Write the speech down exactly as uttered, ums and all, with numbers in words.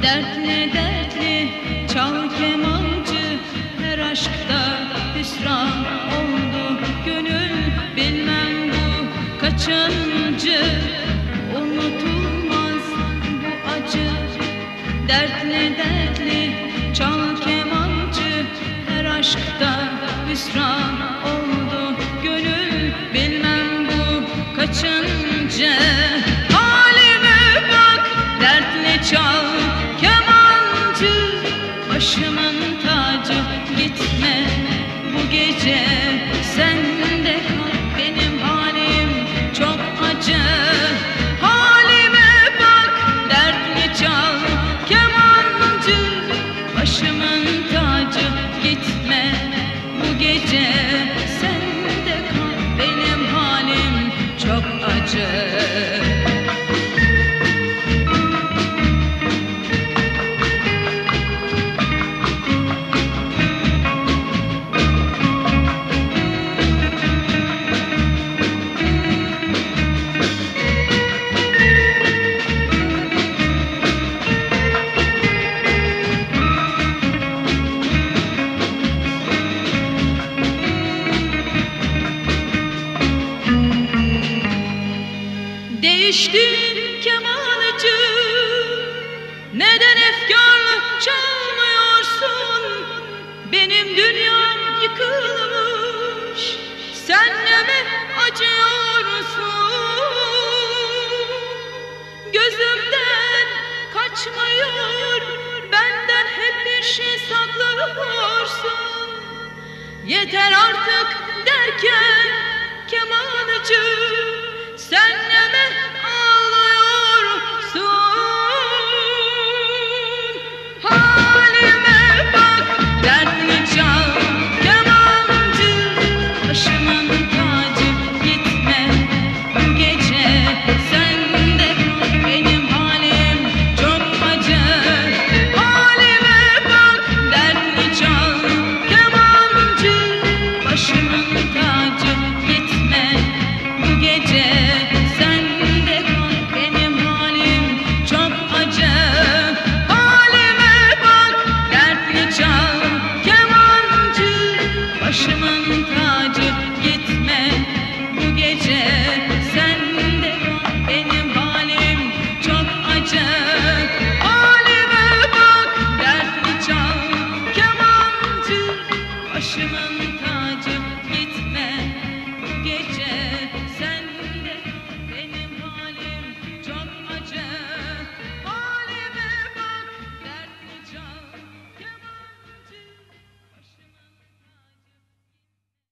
Dertli dertli çal kemancı, her aşkta hüsran oldu gönül. Bilmem bu kaçıncı, unutulmaz bu acı. Dertli dertli çal kemancı, her aşkta hüsran oldu gönül. Bilmem bu kaçıncı. Halime bak, dertli çal kemancı, başımın tacı. Gitme bu gece, sen de kal, benim halim çok acı. Halime bak, dertli çal kemancı, başımın tacı. Gitme bu gece, sen de kal, benim halim çok acı. Değiştin kemancı, neden efkarlı çalmıyorsun? Benim dünyam yıkılmış, sen ne mi acıyorsun? Gözümden kaçmıyor, benden hep bir şey saklıyorsun. Yeter artık derken kemancı, sen ne mi ağlıyorsun? Halime bak, dertli çal kemancı, başımın tacı. Gitme bu gece, sen de kal, benim halim çok acı. Halime bak, dertli çal kemancı, başımın tacı. Gitme bu gece, sen de kal, benim halim çok acı. Halime bak, dertli çal kemancı, başımın tacı.